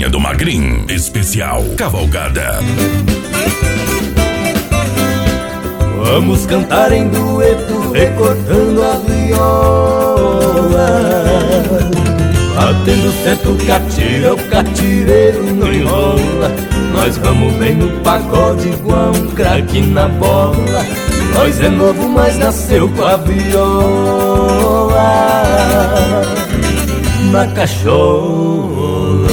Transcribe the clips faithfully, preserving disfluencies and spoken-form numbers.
Carretinha do Magrin, especial Cavalgada. Vamos cantar em dueto, recortando a viola, batendo certo catira, o catireiro não enrola. Nós vamos bem no pagode igual um craque na bola. Nós é novo, mas nasceu com a viola na cachola.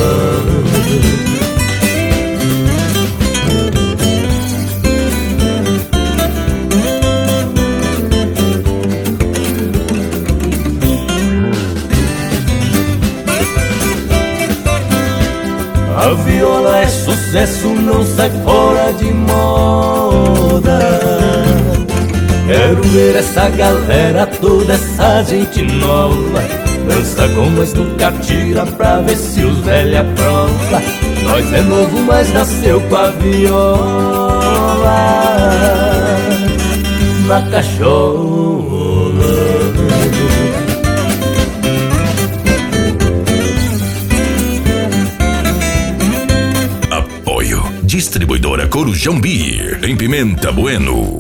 A viola é sucesso, não sai fora de moda. Quero ver essa galera toda, essa gente nova, dança com nós no catira pra ver se os velha prova. Nós é novo, mas nasceu com a viola na cachola. Distribuidora Corujão Beer, em Pimenta Bueno.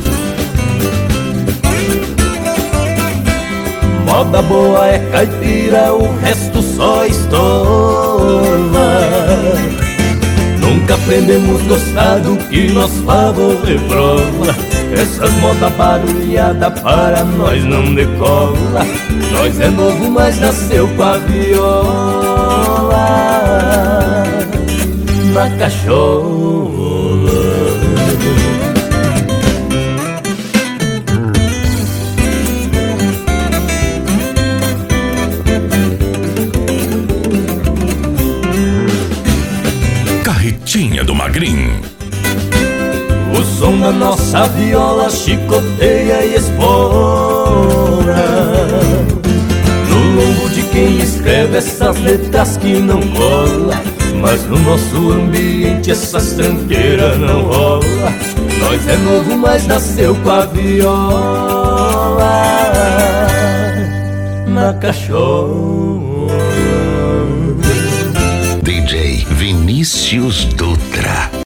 Moda boa é caipira, o resto só estorva. Nunca aprendemos gostar do que nós favor reprova. Essas moda barulhada para nós não decola. Nós é novo, mas nasceu com a viola na cachola. Carretinha do Magrin. O som da nossa viola chicoteia e espora no lombo de quem escreve essas letras que não cola. Mas no nosso ambiente essas tranqueiras não rola. Nós é novo, mas nasceu com a viola na cachola. D J Vinícius Dutra.